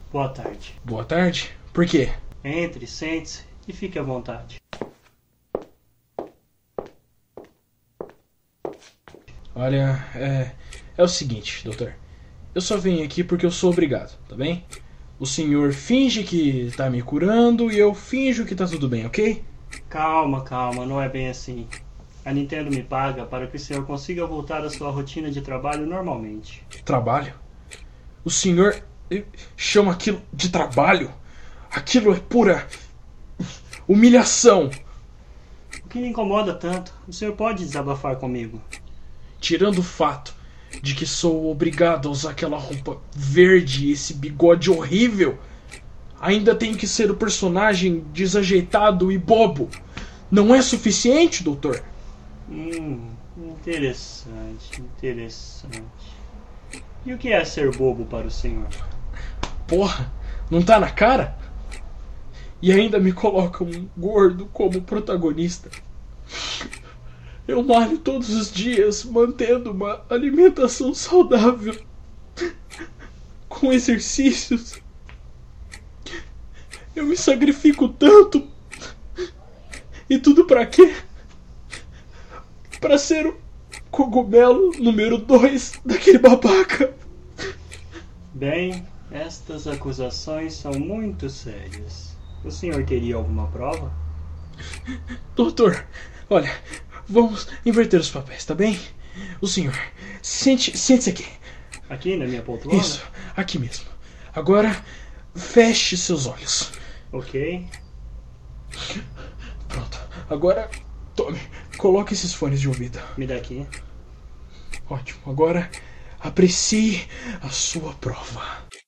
Boa tarde. Boa tarde? Por quê? Entre, sente-se e fique à vontade. Olha, é o seguinte, doutor. Eu só venho aqui porque eu sou obrigado, tá bem? O senhor finge que tá me curando e eu finjo que tá tudo bem, ok? Calma, não é bem assim. A Nintendo me paga para que o senhor consiga voltar à sua rotina de trabalho normalmente. Trabalho? O senhor chama aquilo de trabalho? Aquilo é pura humilhação. O que lhe incomoda tanto? O senhor pode desabafar comigo. Tirando o fato de que sou obrigado a usar aquela roupa verde e esse bigode horrível, ainda tenho que ser o personagem desajeitado e bobo. Não é suficiente, doutor? Interessante. E o que é ser bobo para o senhor? Porra, não tá na cara? E ainda me colocam um gordo como protagonista. Eu malho todos os dias, mantendo uma alimentação saudável, com exercícios. Eu me sacrifico tanto. E tudo pra quê? Pra ser o cogumelo número 2 daquele babaca. Bem, estas acusações são muito sérias. O senhor teria alguma prova? Doutor, olha, vamos inverter os papéis, tá bem? O senhor, sente-se aqui. Aqui na minha poltrona? Isso, aqui mesmo. Agora, feche seus olhos. Ok. Pronto. Agora, tome. Coloque esses fones de ouvido. Me dá aqui. Ótimo. Agora, aprecie a sua prova.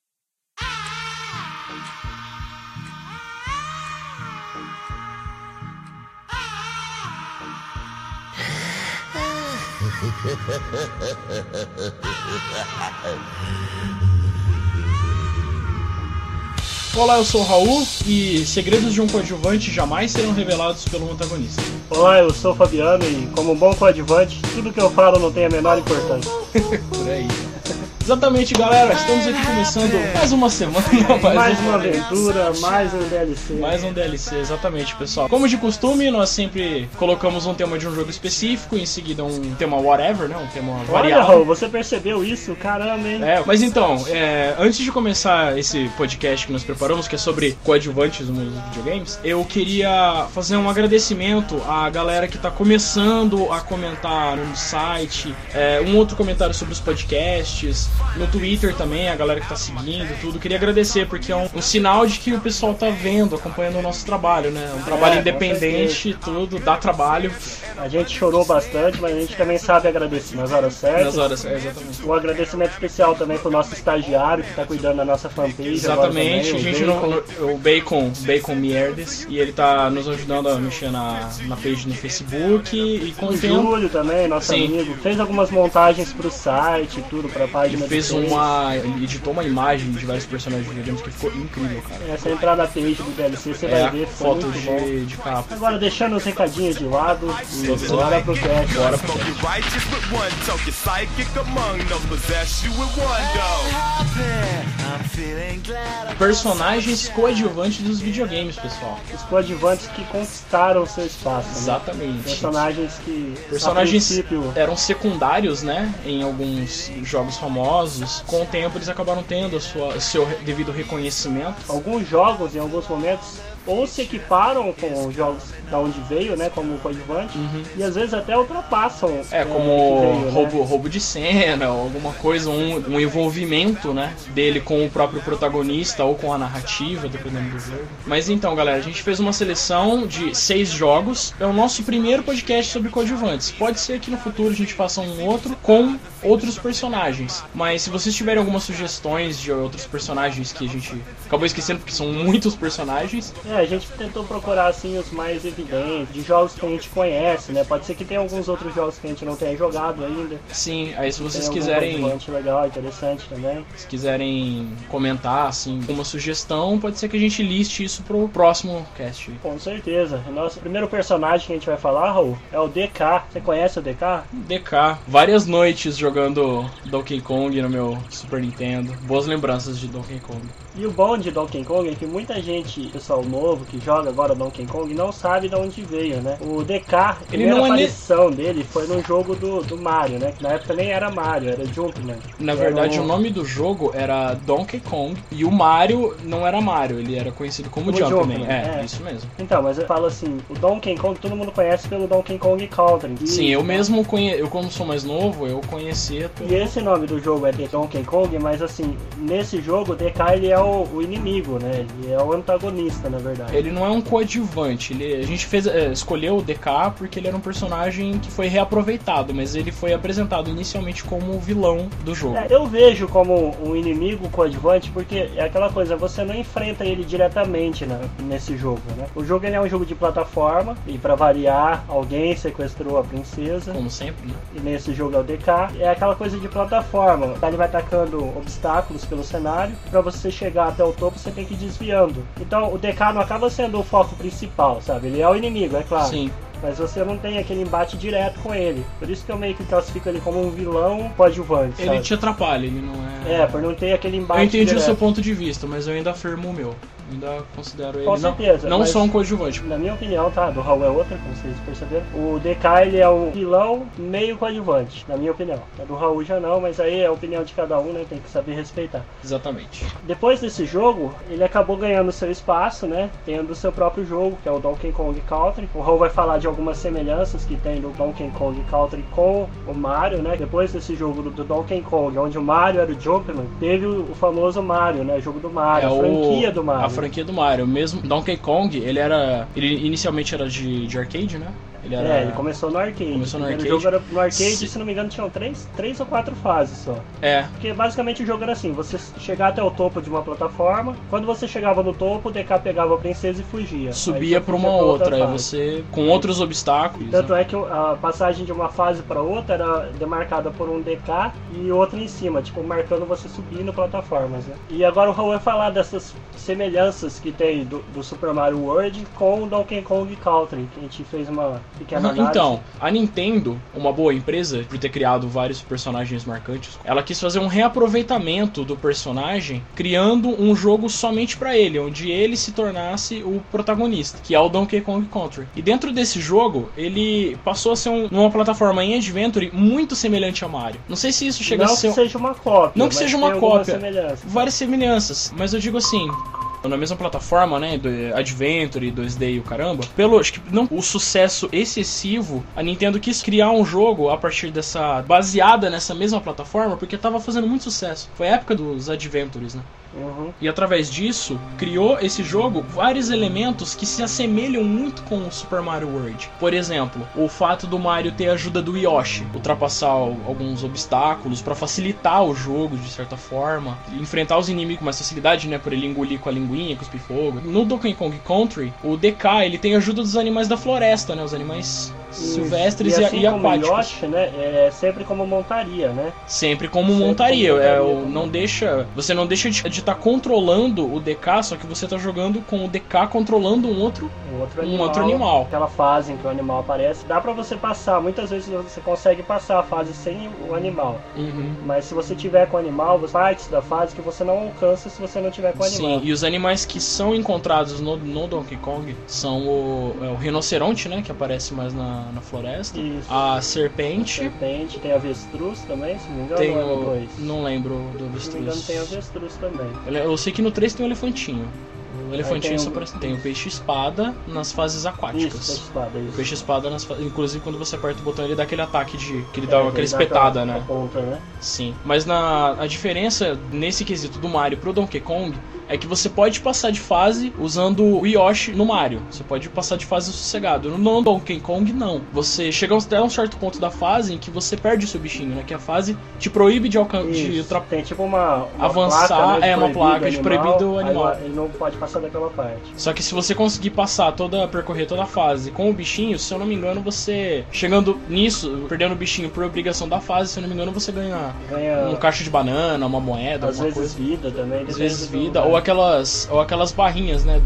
Olá, eu sou o Raul e segredos de um coadjuvante jamais serão revelados pelo antagonista. Olá, eu sou o Fabiano e como um bom coadjuvante, tudo que eu falo não tem a menor importância. Por aí. Exatamente, galera, estamos aqui começando mais uma semana, mais uma aventura, mais um DLC. Mais um DLC, exatamente, pessoal. Como de costume, nós sempre colocamos um tema de um jogo específico, em seguida um tema whatever, né? Um tema variável. Olha, Raul, você percebeu isso? Caramba, hein? Mas então, antes de começar esse podcast que nós preparamos, que é sobre coadjuvantes no mundo dos videogames, eu queria fazer um agradecimento à galera que tá começando a comentar no site, um outro comentário sobre os podcasts, no Twitter também, a galera que tá seguindo, tudo. Queria agradecer, porque é um sinal de que o pessoal tá vendo, acompanhando o nosso trabalho, né? Um trabalho independente, tudo, dá trabalho. A gente chorou bastante, mas a gente também sabe agradecer nas horas certas. Nas horas certas, exatamente. Um agradecimento especial também pro nosso estagiário que tá cuidando da nossa fanpage. Exatamente, também, a gente o Bacon Mierdes, e ele tá nos ajudando a mexer na page no Facebook e com o tempo. Júlio também, nosso amigo, fez algumas montagens pro site e tudo, pra página. Ele editou uma imagem de vários personagens de videogames que ficou incrível, cara. Essa entrar na page do DLC, você vai ver foto de capa. Agora, deixando os recadinhos de lado, bora pro cast. Bora pro cast. Personagens coadjuvantes dos videogames, pessoal. Os coadjuvantes que conquistaram o seu espaço. Exatamente. Né? Personagens eram secundários, né? Em alguns jogos famosos. Com o tempo eles acabaram tendo o seu devido reconhecimento. Alguns jogos, em alguns momentos, ou se equiparam com os jogos da onde veio, né, como coadjuvante, e às vezes até ultrapassam. Como roubo de cena, ou alguma coisa, um envolvimento, né, dele com o próprio protagonista ou com a narrativa, dependendo do jogo. Mas então, galera, a gente fez uma seleção de 6 jogos. É o nosso primeiro podcast sobre coadjuvantes. Pode ser que no futuro a gente faça um outro com outros personagens. Mas se vocês tiverem algumas sugestões de outros personagens que a gente acabou esquecendo, porque são muitos personagens. A gente tentou procurar assim os mais evidentes, de jogos que a gente conhece, né? Pode ser que tenha alguns outros jogos que a gente não tenha jogado ainda. Sim, aí se vocês quiserem. Legal, interessante também. Se quiserem comentar, assim, uma sugestão, pode ser que a gente liste isso pro próximo cast. Com certeza. O nosso primeiro personagem que a gente vai falar, Raul, é o DK. Você conhece o DK? DK. Várias noites jogando Donkey Kong no meu Super Nintendo. Boas lembranças de Donkey Kong. E o bom de Donkey Kong é que muita gente, pessoal novo que joga agora Donkey Kong, não sabe de onde veio, né? O DK, a primeira aparição dele foi no jogo do Mario, né? Que na época nem era Mario, era Jumpman. Na verdade, o nome do jogo era Donkey Kong e o Mario não era Mario, ele era conhecido como Jumpman. Isso mesmo. Então, mas eu falo assim, o Donkey Kong todo mundo conhece pelo Donkey Kong Country. Sim, eu mesmo eu como sou mais novo, eu conhecia pelo... E esse nome do jogo é The Donkey Kong, mas assim, nesse jogo o DK ele é o inimigo, né? Ele é o antagonista, na verdade. Ele não é um coadjuvante, a gente escolheu o DK porque ele era um personagem que foi reaproveitado, mas ele foi apresentado inicialmente como o vilão do jogo. Eu vejo como um inimigo coadjuvante porque é aquela coisa, você não enfrenta ele diretamente nesse jogo, né? O jogo ele é um jogo de plataforma e pra variar, alguém sequestrou a princesa. Como sempre, né? E nesse jogo é o DK. É aquela coisa de plataforma. Ele vai atacando obstáculos pelo cenário. Pra você chegar até o topo, você tem que ir desviando. Então o DK não acaba sendo o foco principal, sabe? Ele é o inimigo, é claro. Sim. Mas você não tem aquele embate direto com ele. Por isso que eu meio que classifico ele como um vilão coadjuvante. Ele te atrapalha, ele não é... por não ter aquele embate Eu entendi direto. o seu ponto de vista, mas eu ainda afirmo o meu. Ainda considero ele com certeza, não só um coadjuvante. Na minha opinião, tá? Do Raul é outra, como vocês perceberam. O DK ele é um vilão meio coadjuvante, na minha opinião. A do Raul já não, mas aí é a opinião de cada um, né? Tem que saber respeitar. Exatamente. Depois desse jogo, ele acabou ganhando seu espaço, né? Tendo o seu próprio jogo, que é o Donkey Kong Country. O Raul vai falar de algumas semelhanças que tem do Donkey Kong Country com o Mario, né? Depois desse jogo do Donkey Kong, onde o Mario era o Jumpman, teve o famoso Mario, né? O jogo do Mario, a franquia do Mario. A franquia do Mario. Mesmo Donkey Kong, ele inicialmente era de arcade, né? Ele começou no arcade. O jogo era no arcade, se não me engano, tinham três ou quatro fases só. Porque basicamente o jogo era assim, você chegar até o topo de uma plataforma, quando você chegava no topo, o DK pegava a princesa e fugia. Subia pra uma outra, aí você com outros obstáculos. Tanto é que a passagem de uma fase pra outra era demarcada por um DK e outra em cima, tipo, marcando você subindo plataformas, né? E agora o Raul vai falar dessas semelhanças que tem do Super Mario World com o Donkey Kong Country, que a gente fez uma pequena análise. Então, a Nintendo, uma boa empresa, por ter criado vários personagens marcantes, ela quis fazer um reaproveitamento do personagem, criando um jogo somente pra ele, onde ele se tornasse o protagonista, que é o Donkey Kong Country. E dentro desse jogo, ele passou a ser uma plataforma em Adventure muito semelhante a Mario. Não sei se isso chega a ser... Não que seja uma cópia. Não que seja uma cópia. Várias semelhanças. Mas eu digo assim... na mesma plataforma, né, do Adventure, 2D e o caramba, acho que não o sucesso excessivo, a Nintendo quis criar um jogo a partir baseada nessa mesma plataforma, porque tava fazendo muito sucesso. Foi a época dos Adventures, né? Uhum. E através disso, criou esse jogo vários elementos que se assemelham muito com o Super Mario World. Por exemplo, o fato do Mario ter a ajuda do Yoshi, ultrapassar alguns obstáculos para facilitar o jogo de certa forma, enfrentar os inimigos com mais facilidade, né, por ele engolir com a linguinha, cuspir fogo. No Donkey Kong Country, o DK, ele tem a ajuda dos animais da floresta, né, os animais silvestres e, assim e aquáticos. O Yoshi, né, é sempre como montaria, né? Sempre como montaria. Você não deixa de estar controlando o DK, só que você está jogando com o DK controlando um outro animal. Aquela fase em que o animal aparece, dá pra você passar. Muitas vezes você consegue passar a fase sem o animal. Uhum. Mas se você tiver com o animal, partes da fase que você não alcança se você não tiver com o animal. Sim, e os animais que são encontrados no Donkey Kong são o rinoceronte, né, que aparece mais na floresta. Isso. A serpente. Tem avestruz também, se não me engano. Não lembro do avestruz. Se não me engano, tem avestruz também. Eu sei que no 3 tem um elefantinho. O elefantinho só parece. Tem o peixe-espada nas fases aquáticas. Isso, peixe-espada, isso. O peixe-espada, inclusive quando você aperta o botão, ele dá aquele ataque que ele dá aquela espetada, né? Ponta, né? Sim. Mas a diferença nesse quesito do Mario pro Donkey Kong é que você pode passar de fase usando o Yoshi no Mario. Você pode passar de fase sossegado. No Donkey Kong, não. Você chega até um certo ponto da fase em que você perde o seu bichinho, né? Que a fase te proíbe de tem tipo uma avançar, placa, né, uma placa de proibido animal. Ele não pode passar daquela parte. Só que se você conseguir percorrer toda a fase com o bichinho, se eu não me engano, você chegando nisso, perdendo o bichinho por obrigação da fase, se eu não me engano, você ganha um cacho de banana, uma moeda, alguma coisa. Às vezes vida também. Às vezes vida, ou aquelas barrinhas, né,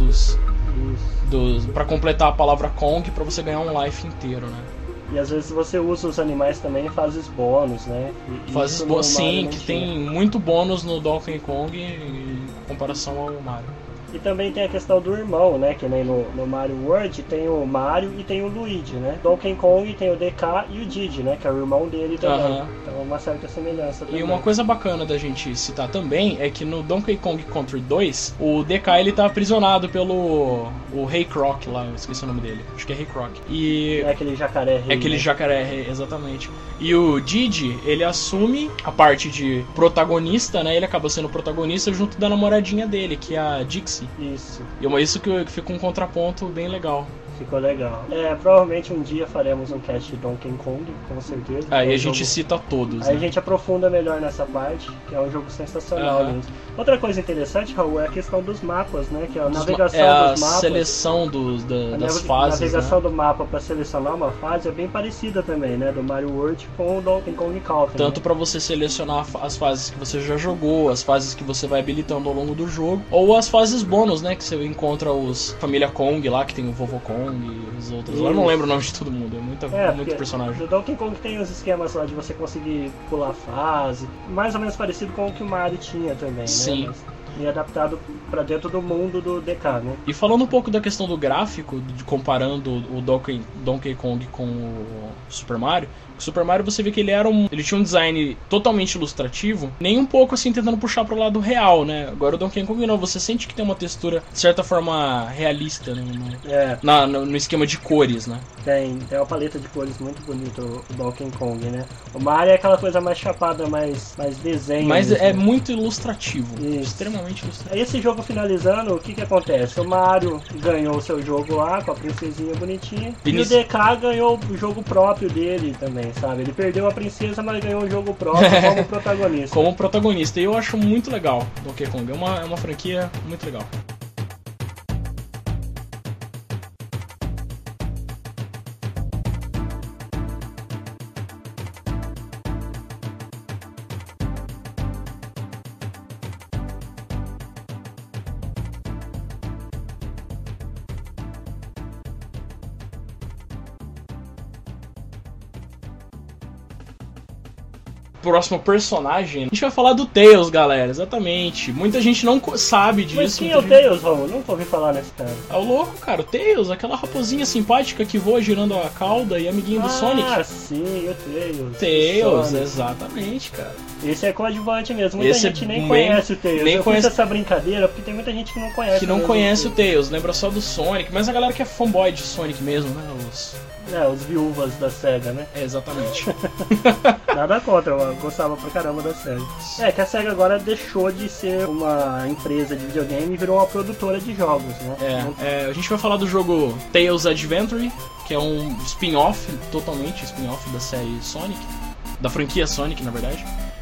pra completar a palavra Kong, pra você ganhar um life inteiro, né? E às vezes você usa os animais também em fases bônus, né? Fases bônus, sim, que tem muito bônus no Donkey Kong comparação ao Mario. E também tem a questão do irmão, né? Que nem no Mario World tem o Mario e tem o Luigi, né? Donkey Kong tem o DK e o Diddy, né? Que é o irmão dele também. Então uma certa semelhança também. E uma coisa bacana da gente citar também é que no Donkey Kong Country 2, o DK ele tá aprisionado pelo o Rei Croc lá, eu esqueci o nome dele. Acho que é Rei Croc. E é aquele jacaré rei. É aquele jacaré rei, exatamente. E o Diddy, ele assume a parte de protagonista, né? Ele acaba sendo protagonista junto da namoradinha dele, que é a Dixie. Isso. E é isso que fica um contraponto bem legal. Ficou legal. Provavelmente um dia faremos um cast de Donkey Kong, com certeza. Aí a gente cita todos. Aí né? a gente aprofunda melhor nessa parte, que é um jogo sensacional mesmo. Outra coisa interessante, Raul, é a questão dos mapas, né? Que é a navegação dos mapas. A seleção das fases. A navegação, né? do mapa para selecionar uma fase é bem parecida também, né? Do Mario World com o Donkey Kong Country. Tanto para você selecionar as fases que você já jogou, as fases que você vai habilitando ao longo do jogo, ou as fases bônus, né? Que você encontra os Família Kong lá, que tem o Vovô Kong e os outros. Eu não lembro o nome de todo mundo, é muito personagem. No Donkey Kong tem os esquemas lá de você conseguir pular fase, mais ou menos parecido com o que o Mario tinha também, Sim. né? E adaptado para dentro do mundo do DK, né? E falando um pouco da questão do gráfico, comparando o Donkey Kong com o Super Mario, o Super Mario você vê que ele tinha um design totalmente ilustrativo, nem um pouco assim tentando puxar pro lado real, né? Agora o Donkey Kong não, você sente que tem uma textura de certa forma realista, né? No esquema de cores, né? Tem uma paleta de cores muito bonita o Donkey Kong, né? O Mario é aquela coisa mais chapada, mais desenho. Mas é muito ilustrativo, extremamente ilustrativo. Aí esse jogo finalizando, o que acontece? O Mario ganhou o seu jogo lá, com a princesinha bonitinha, e o DK ganhou o jogo próprio dele também, sabe? Ele perdeu a princesa, mas ganhou o jogo próprio como protagonista. Como protagonista, e eu acho muito legal Donkey Kong, é uma franquia muito legal. Próximo personagem, a gente vai falar do Tails, galera, exatamente. Muita gente não sabe disso. Mas quem é o Tails, Raul? Nunca ouvi falar nesse cara. É o louco, cara, o Tails, aquela raposinha simpática que voa girando a cauda e amiguinho do Sonic. Ah, sim, o Tails. Tails, exatamente, cara. Esse é coadjuvante mesmo, muita gente nem conhece o Tails. Eu fiz essa brincadeira porque tem muita gente que não conhece. Que não conhece o Tails, lembra só do Sonic, mas a galera que é fanboy de Sonic mesmo, né, os viúvas da SEGA, né? Exatamente. Nada contra, eu gostava pra caramba da SEGA. Que a SEGA agora deixou de ser uma empresa de videogame e virou uma produtora de jogos, né? A gente vai falar do jogo Tails Adventure, que é um spin-off, totalmente spin-off da série Sonic, da franquia Sonic, na verdade.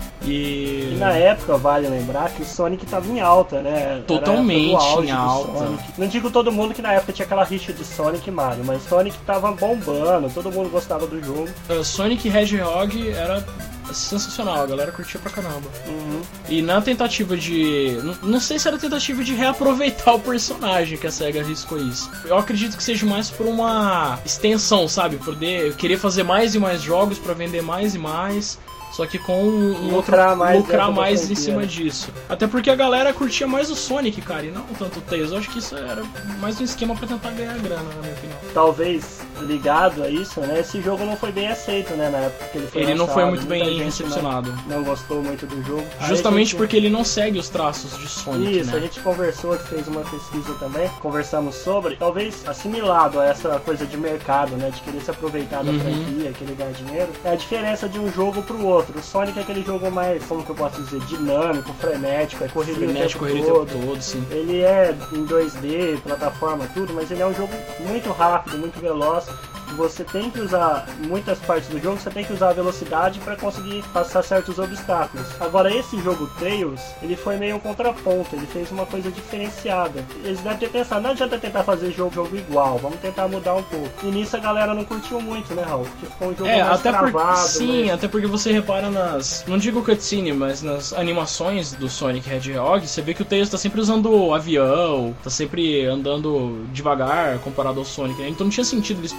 E na época, vale lembrar que o Sonic tava em alta, né? Totalmente em alta. Não digo todo mundo que na época tinha aquela rixa de Sonic e Mario, mas Sonic tava bombando, todo mundo gostava do jogo. Sonic Hedgehog era sensacional, a galera curtia pra caramba. E na tentativa de... Não sei se era tentativa de reaproveitar o personagem que a SEGA arriscou isso. Eu acredito que seja mais por uma extensão, sabe? Poder querer fazer mais e mais jogos pra vender mais e mais... Só que com lucrar mais em cima disso. Até porque a galera curtia mais o Sonic, cara, e não tanto o Tails. Eu acho que isso era mais um esquema pra tentar ganhar grana, na minha opinião. Talvez ligado a isso, né? Esse jogo não foi bem aceito, né? Na época que ele foi lançado, não foi muito bem recepcionado. Não gostou muito do jogo. Justamente porque ele não segue os traços de Sonic, Isso, né? A gente conversou, fez uma pesquisa também, conversamos sobre, talvez assimilado a essa coisa de mercado, né? De querer se aproveitar da franquia, querer ganhar dinheiro. É a diferença de um jogo pro outro. O Sonic é aquele jogo mais, como que eu posso dizer, dinâmico, frenético, é correria o tempo todo, sim. Ele é em 2D, plataforma, tudo, mas ele é um jogo muito rápido, muito veloz. Você tem que usar muitas partes do jogo, você tem que usar a velocidade para conseguir passar certos obstáculos. Agora esse jogo Tails, ele foi meio um contraponto, ele fez uma coisa diferenciada. Eles devem ter pensado, não adianta tentar fazer jogo igual, vamos tentar mudar um pouco. E nisso a galera não curtiu muito, né, Raul? Porque ficou um jogo mais até travado. Sim, até porque você repara não digo cutscene, mas nas animações do Sonic Hedgehog, você vê que o Tails tá sempre usando avião, tá sempre andando devagar comparado ao Sonic, né? Então não tinha sentido eles pegarem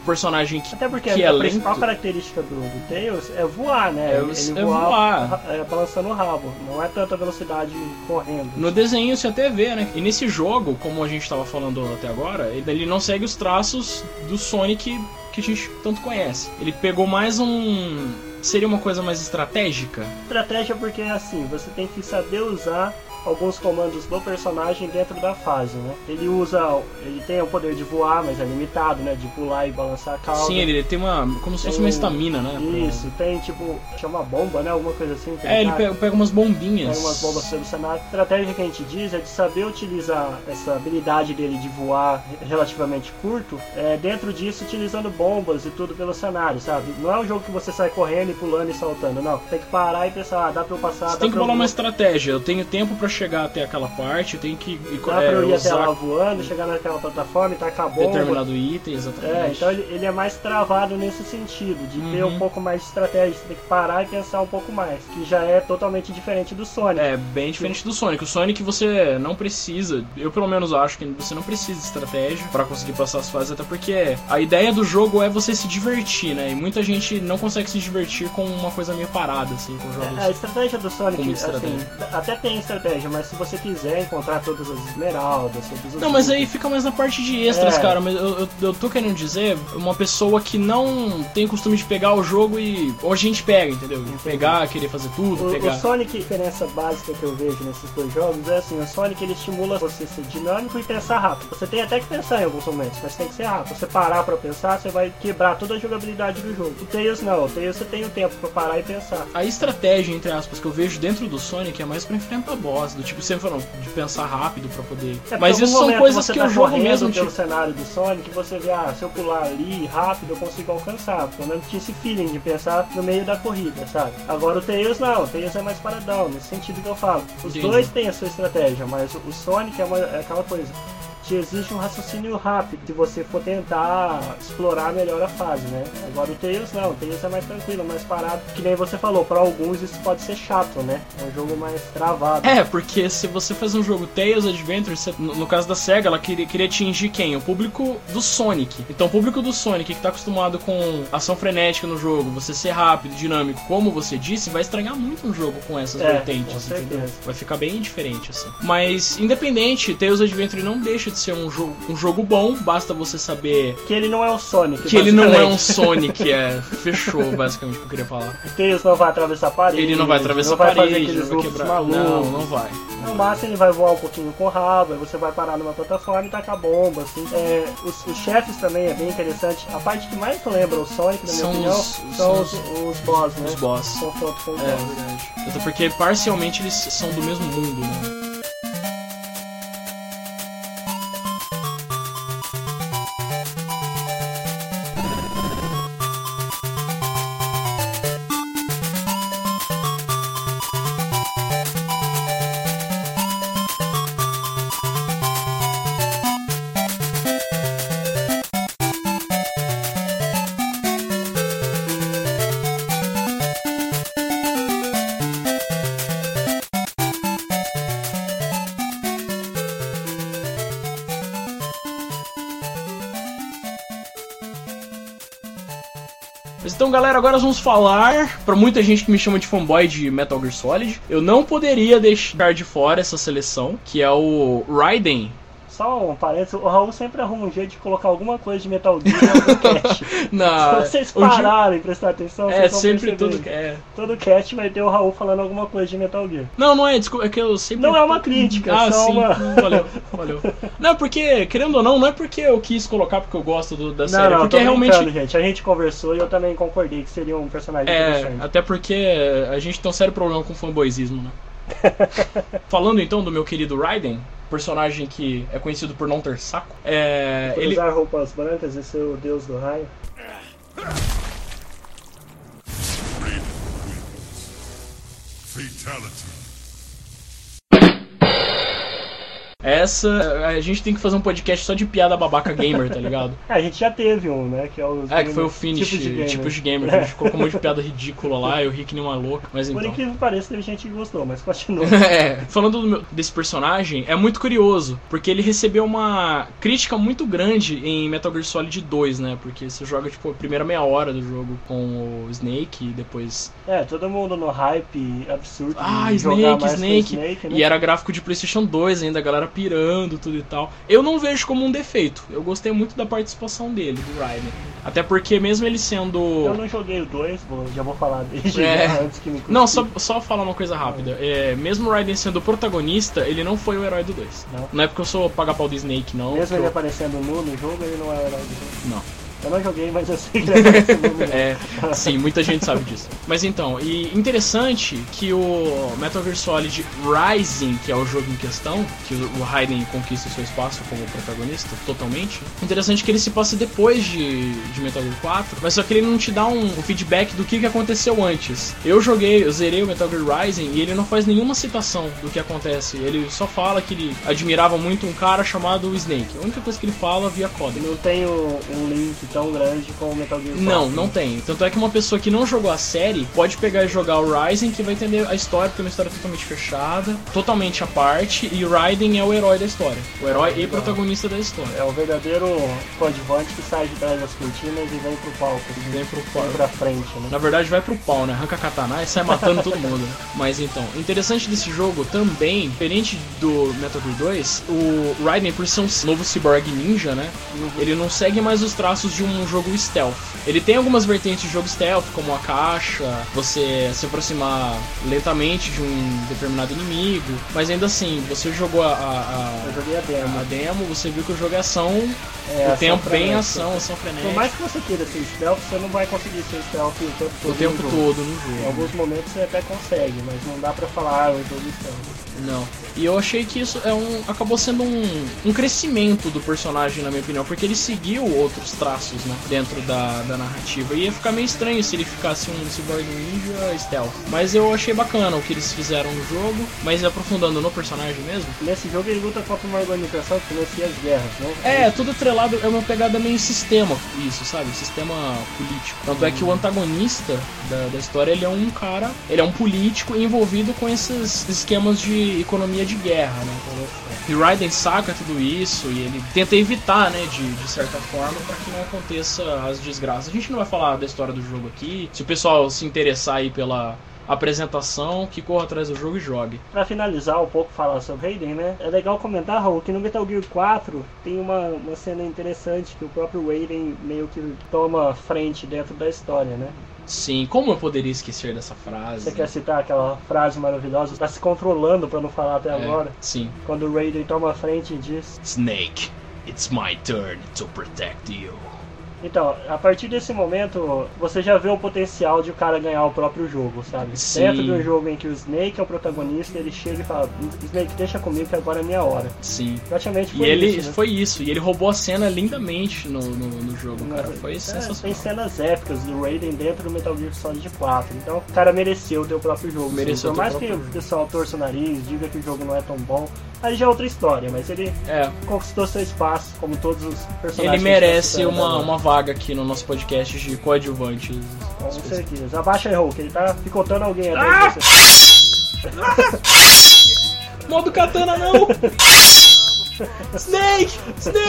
personagem Até porque que a lento. principal característica do Tails é voar, né? Ele voar. Balançando o rabo. Não é tanta velocidade correndo. No desenho você até vê, né? E nesse jogo, como a gente estava falando até agora, ele não segue os traços do Sonic que a gente tanto conhece. Ele pegou mais seria uma coisa mais estratégica? Estratégia porque é assim, você tem que saber usar alguns comandos do personagem dentro da fase, né? Ele tem o poder de voar, mas é limitado, né? De pular e balançar a cauda. Sim, ele tem como se fosse uma estamina, né? Isso, tem tipo, chama bomba, né? Alguma coisa assim. Ele pega umas bombinhas. Pega umas bombas pelo cenário. A estratégia que a gente diz é de saber utilizar essa habilidade dele de voar relativamente curto, dentro disso utilizando bombas e tudo pelo cenário, sabe? Não é um jogo que você sai correndo e pulando e saltando, não. Tem que parar e pensar, dá pra eu passar, você tem que bolar uma estratégia. Eu tenho tempo pra chegar até aquela parte, eu tenho que dá pra eu ir até lá voando, chegar naquela plataforma e tacar a bomba. Determinado item, exatamente. Então ele é mais travado nesse sentido, de ter um pouco mais de estratégia, você tem que parar e pensar um pouco mais, que já é totalmente diferente do Sonic. É, bem diferente do Sonic. O Sonic você não precisa, eu pelo menos acho que você não precisa de estratégia pra conseguir passar as fases, até porque a ideia do jogo é você se divertir, né? E muita gente não consegue se divertir com uma coisa meio parada, assim, com jogos. A estratégia do Sonic, assim, até tem estratégia, mas se você quiser encontrar todas as esmeraldas, todos os... Não, mas aí fica mais na parte de extras, cara. Mas eu tô querendo dizer, uma pessoa que não tem o costume de pegar o jogo e... Ou a gente pega, entendeu? Pegar, querer fazer tudo, pegar... O Sonic, a diferença básica que eu vejo nesses dois jogos é assim, o Sonic ele estimula você ser dinâmico e pensar rápido. Você tem até que pensar em alguns momentos, mas tem que ser rápido. Se você parar pra pensar, você vai quebrar toda a jogabilidade do jogo. O Tails não, o Tails você tem o tempo pra parar e pensar. A estratégia, entre aspas, que eu vejo dentro do Sonic é mais pra enfrentar boss, do tipo, sempre falando, de pensar rápido pra poder... Mas isso são coisas que o jogo mesmo... pelo cenário do Sonic, você vê, se eu pular ali rápido eu consigo alcançar. Pelo menos tinha esse feeling de pensar no meio da corrida, sabe? Agora o Tails não, o Tails é mais paradão, nesse sentido que eu falo. Os dois têm a sua estratégia, mas o Sonic é aquela coisa... te exige um raciocínio rápido se você for tentar explorar melhor a fase, né? Agora o Tails não, o Tails é mais tranquilo, mais parado, que nem você falou, para alguns isso pode ser chato, né? É um jogo mais travado. Porque se você faz um jogo Tails Adventure, no caso da SEGA, ela queria atingir quem? O público do Sonic. Então o público do Sonic que tá acostumado com ação frenética no jogo, você ser rápido, dinâmico, como você disse, vai estragar muito um jogo com essas vertentes, entendeu? Vai ficar bem diferente, assim. Mas, independente, Tails Adventure não deixa de ser um jogo bom, basta você saber... Que ele não é o Sonic. Que ele não é um Sonic, fechou basicamente o que eu queria falar. O Tails não vai atravessar a parede. Ele não vai atravessar a parede, não vai quebrar. Malucos. Não vai. No máximo ele vai voar um pouquinho com o rabo, aí você vai parar numa plataforma e tacar bomba, assim. Os chefes também é bem interessante. A parte que mais lembra o Sonic, na minha opinião, são os boss, né? Os boss. São confronto com os boss. Verdade. Até porque parcialmente eles são do mesmo mundo, né? Então, galera, agora nós vamos falar pra muita gente que me chama de fanboy de Metal Gear Solid. Eu não poderia deixar de fora essa seleção, que é o Raiden. Só um parênteses, o Raul sempre arruma um jeito de colocar alguma coisa de Metal Gear no cast. Não, se vocês pararem e prestar atenção, vocês vão sempre perceber. Todo cast vai ter o Raul falando alguma coisa de Metal Gear. Não é, desculpa, é que eu sempre... Não é uma crítica, só sim, uma... valeu. Não, porque, querendo ou não é porque eu quis colocar porque eu gosto da série, porque realmente... gente, a gente conversou e eu também concordei que seria um personagem interessante. Até porque a gente tem um sério problema com fanboyismo, né? Falando então do meu querido Raiden, personagem que é conhecido por não ter saco. Por usar roupas brancas e ser o deus do raio. Fatality. Essa, a gente tem que fazer um podcast só de piada babaca gamer, tá ligado? A gente já teve um, né? Que foi o Finish, tipos de gamer. A gente colocou um monte de piada ridícula lá, eu ri que nem uma louca, mas então... Por incrível que pareça, teve gente que gostou, mas continua. Falando desse personagem, é muito curioso, porque ele recebeu uma crítica muito grande em Metal Gear Solid 2, né? Porque você joga, tipo, a primeira meia hora do jogo com o Snake e depois... todo mundo no hype absurdo. Snake. Né? E era gráfico de PlayStation 2 ainda, a galera pirando, tudo e tal. Eu não vejo como um defeito. Eu gostei muito da participação dele, do Raiden. Até porque mesmo ele sendo... Eu não joguei o 2, já vou falar desde antes que me... Não, só falar uma coisa rápida. Mesmo o Raiden sendo o protagonista, ele não foi o herói do 2. Não é porque eu sou paga-pau do Snake, não. Mesmo ele aparecendo no jogo, ele não é o herói do jogo. Não. Eu não joguei, mas eu sei que ele aparece no sim, muita gente sabe disso. Mas então, e interessante que o Metal Gear Solid Rising, que é o jogo em questão, que o Raiden conquista o seu espaço como protagonista, totalmente. Interessante que ele se passa depois de Metal Gear 4, mas só que ele não te dá um feedback do que aconteceu antes. Eu zerei o Metal Gear Rising e ele não faz nenhuma citação do que acontece. Ele só fala que ele admirava muito um cara chamado Snake. A única coisa que ele fala via código. Não tem um link tão grande como o Metal Gear 4. Não tem. Tanto é que uma pessoa que não jogou a série pode pegar e jogar o Rising, que vai entender a história, porque é uma história totalmente fechada, totalmente à parte, e o Raiden é o herói da história. O herói e protagonista da história. É o verdadeiro coadjuvante que sai de trás das cortinas e vem pro palco. Vem pra frente, né? Na verdade vai pro pau, né? Arranca a katana e sai matando todo mundo. Mas então, interessante desse jogo também, diferente do Metal Gear 2, o Raiden, por ser um novo cyborg ninja, né? Ele não segue mais os traços de um jogo stealth. Ele tem algumas vertentes de jogo stealth, como a caixa, você se aproximar lentamente de um determinado inimigo, mas ainda assim, você jogou Eu joguei a demo, você viu que o jogo é ação, o tempo bem ação frenética. Por mais que você queira ser stealth, você não vai conseguir ser stealth o tempo todo no jogo. Em alguns momentos você até consegue, mas não dá pra falar, eu jogo stealth. Não. E eu achei que isso acabou sendo um crescimento do personagem, na minha opinião, porque ele seguiu outros traços, né, dentro da narrativa. E ia ficar meio estranho se ele ficasse um cyborg ninja stealth. Mas eu achei bacana o que eles fizeram no jogo, mas aprofundando no personagem mesmo. Nesse jogo ele luta contra uma organização que financia as guerras, né? Tudo atrelado, é uma pegada meio sistema, isso, sabe? Sistema político. Tanto é que o antagonista da história, ele é um cara, ele é um político envolvido com esses esquemas de economia de guerra, né? E o Raiden saca tudo isso e ele tenta evitar, né, de certa forma, para que não aconteça as desgraças. A gente não vai falar da história do jogo aqui. Se o pessoal se interessar aí pela apresentação, que corra atrás do jogo e jogue. Pra finalizar um pouco, falar sobre Raiden, né? É legal comentar, Raul, que no Metal Gear 4 tem uma cena interessante que o próprio Raiden meio que toma frente dentro da história, né? Sim, como eu poderia esquecer dessa frase? Você quer citar aquela frase maravilhosa? Tá se controlando pra não falar até agora. Sim. Quando o Raiden toma a frente e diz: Snake, it's my turn to protect you. Então, a partir desse momento, você já vê o potencial de o cara ganhar o próprio jogo, sabe? Sim. Dentro de um jogo em que o Snake é o protagonista, ele chega e fala: Snake, deixa comigo que agora é minha hora. Sim. Praticamente foi isso, né? Foi isso. E ele roubou a cena lindamente no jogo, cara. Foi sensacional. Tem cenas épicas do Raiden dentro do Metal Gear Solid 4. Então, o cara mereceu ter o próprio jogo. Mereceu. Por mais que o pessoal torça o nariz, diga que o jogo não é tão bom, aí já é outra história. Mas ele conquistou seu espaço, como todos os personagens. Ele merece uma vaga aqui no nosso podcast de coadjuvantes. Com certeza. Abaixa aí, Raul, que ele tá picotando alguém atrás de você. Modo katana não! Snake!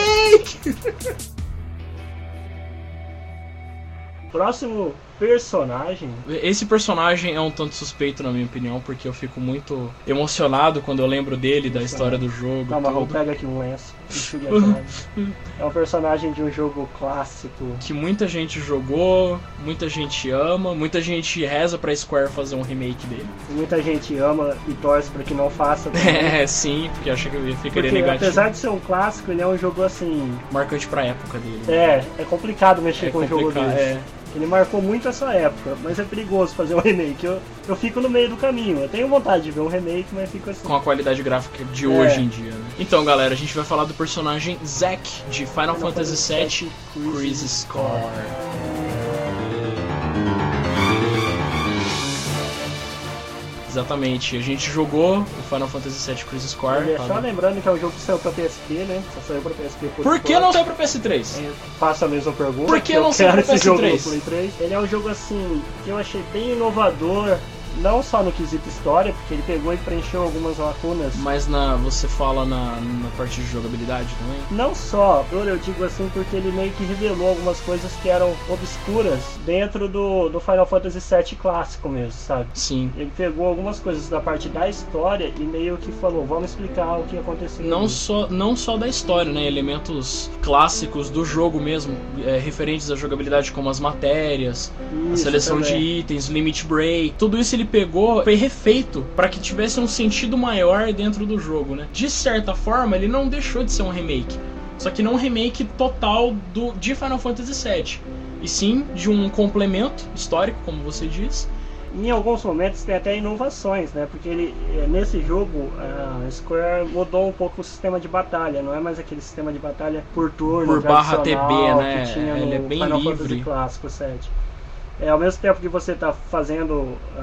Próximo personagem. Esse personagem é um tanto suspeito, na minha opinião, porque eu fico muito emocionado quando eu lembro dele, da história do jogo. Calma, vamos pegar aqui um lenço. É um personagem de um jogo clássico que muita gente jogou, muita gente ama, muita gente reza pra Square fazer um remake dele. Muita gente ama e torce pra que não faça também. Sim, porque acha que ficaria negativo. Apesar de ser um clássico, ele é um jogo assim... marcante pra época dele. É complicado mexer com um jogo desse. Ele marcou muito essa época, mas é perigoso fazer um remake. Eu fico no meio do caminho. Eu tenho vontade de ver um remake, mas fico assim. Com a qualidade gráfica de hoje em dia, né? Então, galera, a gente vai falar do personagem Zack, de Final Fantasy VII Crisis Score. Exatamente, a gente jogou o Final Fantasy VII Crisis Core. Só lembrando que é um jogo que saiu pra PSP, né? Só saiu pra PSP por que não saiu pra PS3? Faço a mesma pergunta. Por que não saiu pra PS3? Jogo no Play 3. Ele é um jogo assim que eu achei bem inovador. Não só no quesito história, porque ele pegou e preencheu algumas lacunas. Mas você fala na parte de jogabilidade também? Não só, eu digo assim porque ele meio que revelou algumas coisas que eram obscuras dentro do Final Fantasy VII clássico mesmo, sabe? Sim. Ele pegou algumas coisas da parte da história e meio que falou, vamos explicar o que aconteceu. Não só da história, né? Elementos clássicos do jogo mesmo, referentes à jogabilidade, como as matérias, a seleção de itens, limit break, tudo isso ele pegou, foi refeito para que tivesse um sentido maior dentro do jogo, né? De certa forma, ele não deixou de ser um remake, só que não um remake total de Final Fantasy VII, e sim de um complemento histórico, como você diz. Em alguns momentos tem até inovações, né? Porque nesse jogo a Square mudou um pouco o sistema de batalha, não é mais aquele sistema de batalha por turno, por barra TB, né? Que tinha ele no é bem Final livre. Fantasy clássico 7. Ao mesmo tempo que você está fazendo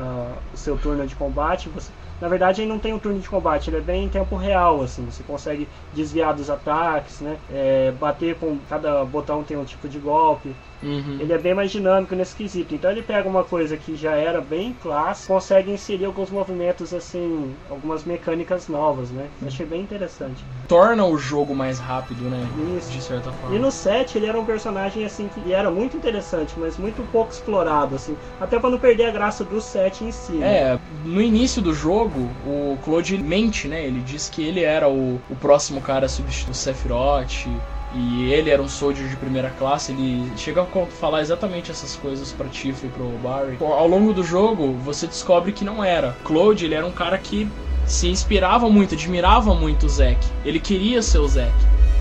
o seu turno de combate, na verdade ele não tem um turno de combate, ele é bem em tempo real, assim, você consegue desviar dos ataques, né? Bater com cada botão tem um tipo de golpe. Uhum. Ele é bem mais dinâmico nesse quesito. Então ele pega uma coisa que já era bem clássica, consegue inserir alguns movimentos assim, algumas mecânicas novas, né? Eu achei bem interessante. Torna o jogo mais rápido, né? Isso. De certa forma. E no 7 ele era um personagem assim que era muito interessante, mas muito pouco explorado, assim, até para não perder a graça do 7 em si. Né? No início do jogo, o Cloud mente, né? Ele diz que ele era o próximo cara a substituir o Sephiroth. E ele era um soldier de primeira classe, ele chega a falar exatamente essas coisas pra Tifa e pro Barry. Ao longo do jogo, você descobre que não era. Cloud, ele era um cara que se inspirava muito, admirava muito o Zack. Ele queria ser o Zack.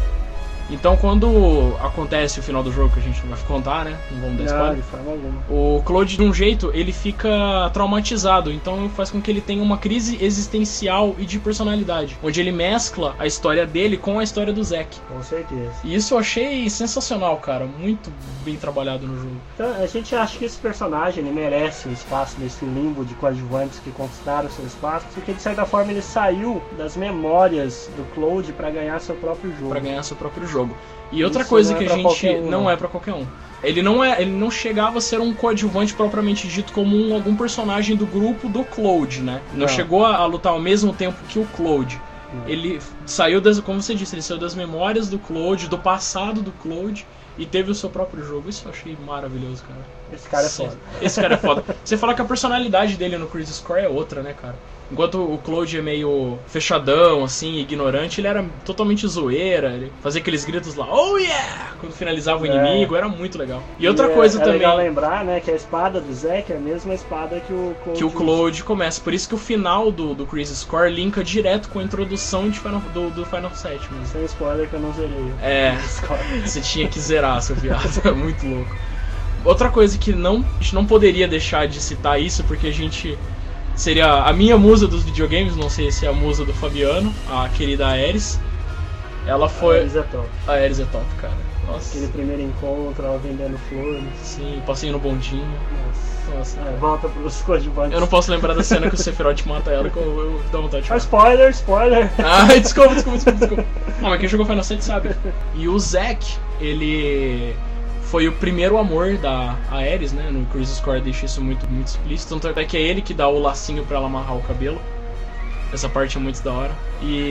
Então quando acontece o final do jogo, que a gente não vai contar, né? Não vamos dar spoiler. De forma alguma. O Cloud, de um jeito, ele fica traumatizado. Então faz com que ele tenha uma crise existencial e de personalidade. Onde ele mescla a história dele com a história do Zack. Com certeza. E isso eu achei sensacional, cara. Muito bem trabalhado no jogo. Então a gente acha que esse personagem ele merece um espaço nesse limbo de coadjuvantes que conquistaram seu espaço. Porque de certa forma ele saiu das memórias do Cloud para ganhar seu próprio jogo. Pra ganhar seu próprio jogo. E outra coisa que a gente não é pra qualquer um. Ele não chegava a ser um coadjuvante propriamente dito como algum personagem do grupo do Cloud, né? Não chegou a lutar ao mesmo tempo que o Cloud. Ele saiu como você disse, ele saiu das memórias do Cloud, do passado do Cloud, e teve o seu próprio jogo. Isso eu achei maravilhoso, cara. Esse cara é foda. Esse cara é foda. Você fala que a personalidade dele no Crisis Core é outra, né, cara? Enquanto o Cloud é meio fechadão, assim, ignorante, ele era totalmente zoeira. Ele fazia aqueles gritos lá, oh yeah! Quando finalizava o inimigo, era muito legal. E outra coisa também... É legal lembrar, né, que a espada do Zack é a mesma espada que o Cloud... Que o Cloud começa. Por isso que o final do Crisis Core linka direto com a introdução do Final VII. Sem spoiler que eu não zerei. Você tinha que zerar, seu viado. É muito louco. Outra coisa que a gente não poderia deixar de citar isso, porque a gente... Seria a minha musa dos videogames, não sei se é a musa do Fabiano, a querida Aeris. Ela foi... A Aeris é top. A Aeris é top, cara. Nossa. Aquele primeiro encontro, ela vendendo flores. Sim, passei no bondinho. Nossa. Volta pros coadjuvantes. Eu não posso lembrar da cena que o Sephiroth mata ela, que eu dou vontade de falar. Spoiler! Ai, desculpa. Não, mas quem jogou Final 7 sabe. E o Zack, ele... foi o primeiro amor da Aeris, né? No Crisis Core deixa isso muito, muito explícito. Tanto é que é ele que dá o lacinho pra ela amarrar o cabelo. Essa parte é muito da hora.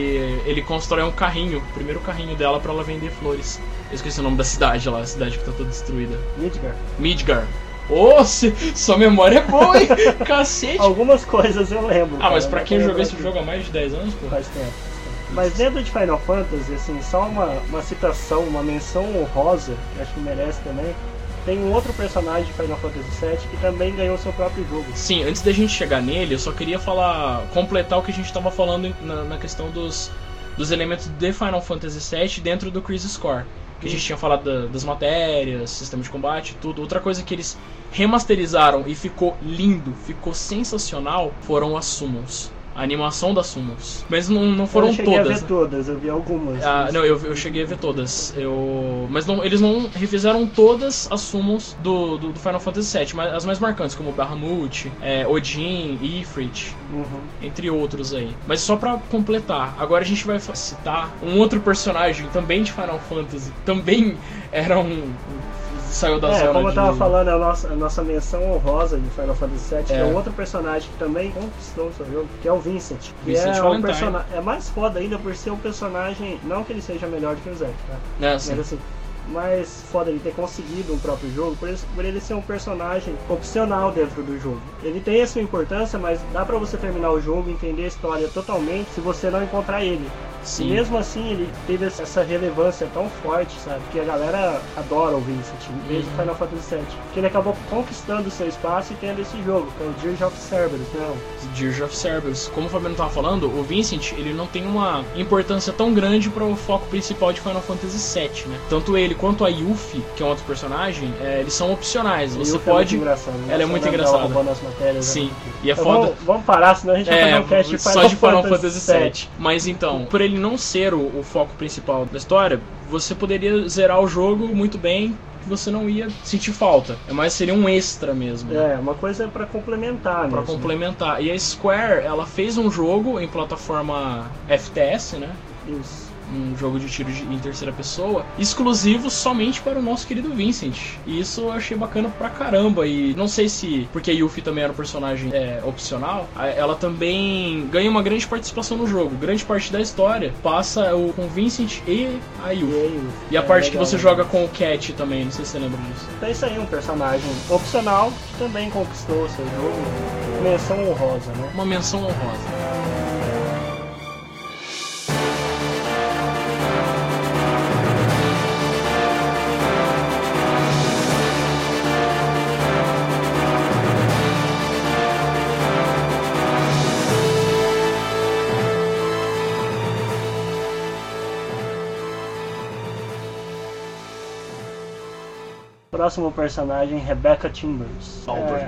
E ele constrói um carrinho, o primeiro carrinho dela pra ela vender flores. Eu esqueci o nome da cidade lá, a cidade que tá toda destruída. Midgar. Ô, sua memória é boa, hein? Cacete! Algumas coisas eu lembro. Mas pra quem jogou esse jogo há mais de 10 anos, pô. Faz tempo. Mas dentro de Final Fantasy, assim, só uma citação, uma menção honrosa, que acho que merece também. Tem um outro personagem de Final Fantasy VII que também ganhou seu próprio jogo. Sim, antes da gente chegar nele, eu só queria completar o que a gente estava falando na questão dos elementos de Final Fantasy VII dentro do Crisis Core. Que a gente tinha falado das matérias, sistema de combate, tudo. Outra coisa que eles remasterizaram e ficou lindo, ficou sensacional, foram as summons. a animação das summons. Mas não foram todas. Eu cheguei a ver todas, eu vi algumas. Não, eu cheguei a ver todas. Mas eles não refizeram todas as summons do Final Fantasy VII, mas as mais marcantes, como Bahamut, Odin, Ifrit, entre outros aí. Mas só pra completar, agora a gente vai citar um outro personagem também de Final Fantasy, também era saiu da zona como eu tava falando, a nossa menção honrosa de Final Fantasy VII é outro personagem que também conquistou o seu jogo, que é o Vincent. É mais foda ainda por ser um personagem, não que ele seja melhor do que o Zack, tá? Mas assim, mais foda ele ter conseguido um próprio jogo, por ele ser um personagem opcional dentro do jogo. Ele tem a sua importância, mas dá pra você terminar o jogo e entender a história totalmente se você não encontrar ele. Sim. Mesmo assim, ele teve essa relevância tão forte, sabe? Que a galera adora o Vincent, desde Final Fantasy VII. Que ele acabou conquistando o seu espaço e tendo esse jogo, que é o Dirge of Cerberus, não? Dirge of Cerberus. Como o Fabiano estava falando, o Vincent, ele não tem uma importância tão grande para o foco principal de Final Fantasy VII, né? Tanto ele quanto a Yuffie, que é um outro personagem, eles são opcionais. Você pode... É muito engraçado, né? Ela é muito engraçada. Roubando as matérias, sim. Né? E é foda. Vamos parar, senão a gente vai fazer um cast de só de Final Fantasy VII. Mas então, por ele não ser o foco principal da história, você poderia zerar o jogo muito bem, que você não ia sentir falta. Mas seria um extra mesmo. Né? Uma coisa pra complementar, Pra complementar. E a Square, ela fez um jogo em plataforma FTS, né? Isso. Um jogo de tiro em terceira pessoa, exclusivo somente para o nosso querido Vincent. E isso eu achei bacana pra caramba. E não sei se, porque a Yuffie também era um personagem opcional, ela também ganha uma grande participação no jogo. Grande parte da história passa com o Vincent e a Yuffie. E a parte que você joga com o Cat também, não sei se você lembra disso. Então é isso aí, um personagem opcional que também conquistou o seu jogo. Menção honrosa, né? Uma menção honrosa. Próximo personagem, Rebecca Chambers.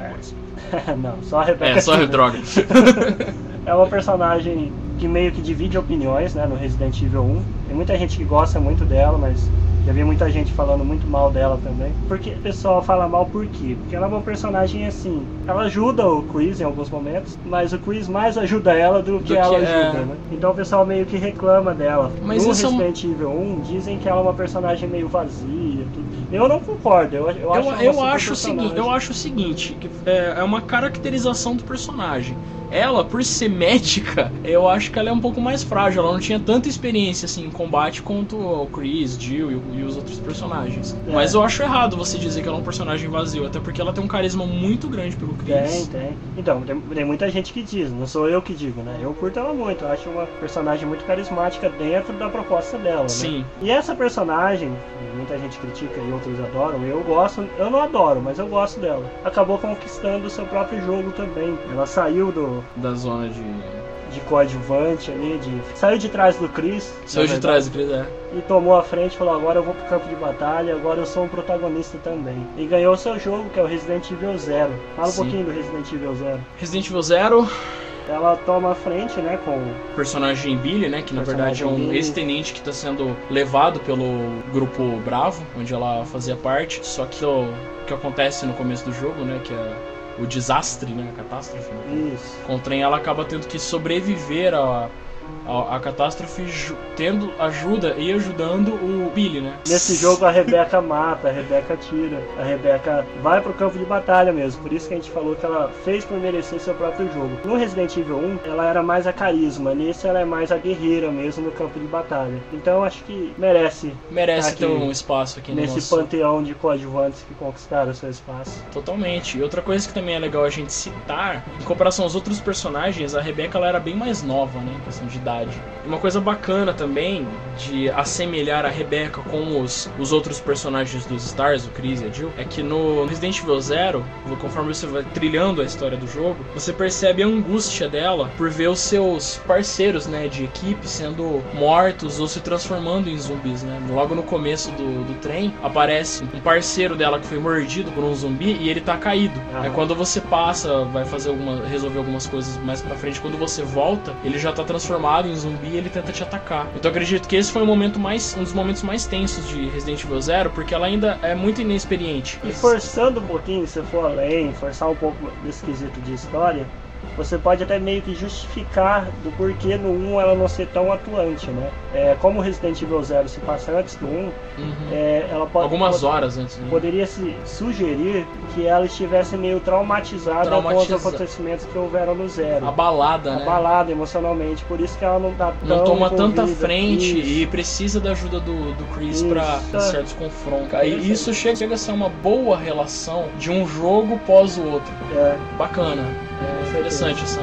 Não, só a Rebecca só Chambers. droga. É uma personagem que meio que divide opiniões, né, no Resident Evil 1. Tem muita gente que gosta muito dela, mas já vi muita gente falando muito mal dela também. Porque o pessoal fala mal por quê? Porque ela é uma personagem assim, ela ajuda o Chris em alguns momentos, mas o Chris mais ajuda ela do que ela ajuda, né? Então o pessoal meio que reclama dela. Mas no Resident Evil 1 dizem que ela é uma personagem meio vazia, tudo. Eu não concordo, eu acho o seguinte, que é uma caracterização do personagem. Ela, por ser médica, eu acho que ela é um pouco mais frágil. Ela não tinha tanta experiência assim em combate quanto o Chris, Jill e os outros personagens. Mas eu acho errado você dizer que ela é um personagem vazio, até porque ela tem um carisma muito grande pelo Chris. Tem. Então, tem muita gente que diz, não sou eu que digo, né? Eu curto ela muito, eu acho uma personagem muito carismática dentro da proposta dela, Sim. Né? E essa personagem, muita gente critica e outros adoram, eu não adoro, mas eu gosto dela. Acabou conquistando o seu próprio jogo também. Ela saiu da zona de coadjuvante ali, saiu de trás do Chris. E tomou a frente e falou, agora eu vou pro campo de batalha, agora eu sou um protagonista também. E ganhou o seu jogo, que é o Resident Evil 0. Fala um pouquinho do Resident Evil 0. Resident Evil 0... Ela toma a frente, né, com o personagem Billy, né, que na verdade é um ex-tenente que está sendo levado pelo grupo Bravo, onde ela fazia parte. Só que o que acontece no começo do jogo, né, que é o desastre, né, a catástrofe. Isso. Contra ela acaba tendo que sobreviver a catástrofe tendo ajuda e ajudando o Billy, né? Nesse jogo a Rebecca mata, a Rebecca tira, a Rebecca vai pro campo de batalha mesmo, por isso que a gente falou que ela fez por merecer seu próprio jogo. No Resident Evil 1 ela era mais a carisma, nesse ela é mais a guerreira mesmo no campo de batalha. Então acho que merece ter um espaço aqui nesse panteão de coadjuvantes que conquistaram seu espaço. Totalmente. E outra coisa que também é legal a gente citar, em comparação aos outros personagens, a Rebecca ela era bem mais nova, né, em questão de idade. Uma coisa bacana também de assemelhar a Rebecca com os outros personagens dos Stars, o Chris e a Jill, é que no Resident Evil Zero, conforme você vai trilhando a história do jogo, você percebe a angústia dela por ver os seus parceiros, né, de equipe sendo mortos ou se transformando em zumbis, né? Logo no começo do trem, aparece um parceiro dela que foi mordido por um zumbi e ele tá caído. Aí quando você passa, vai resolver algumas coisas mais pra frente, quando você volta, ele já tá transformado em zumbi e ele tenta te atacar. Então eu acredito que esse foi um dos momentos mais tensos de Resident Evil Zero, porque ela ainda é muito inexperiente. E forçando um pouquinho, se for além, forçar um pouco desse quesito de história, você pode até meio que justificar do porquê no 1 ela não ser tão atuante, né? Como Resident Evil Zero se passa antes do 1, ela algumas horas antes do 1. Poderia se sugerir que ela estivesse meio traumatizada com os acontecimentos que houveram no Zero. Abalada, né? Abalada emocionalmente, por isso que ela não tá tão não toma tanta envolvida. frente e precisa da ajuda do Chris pra certos confrontos. E isso chega a ser uma boa relação de um jogo pós o outro. Bacana. É interessante essa...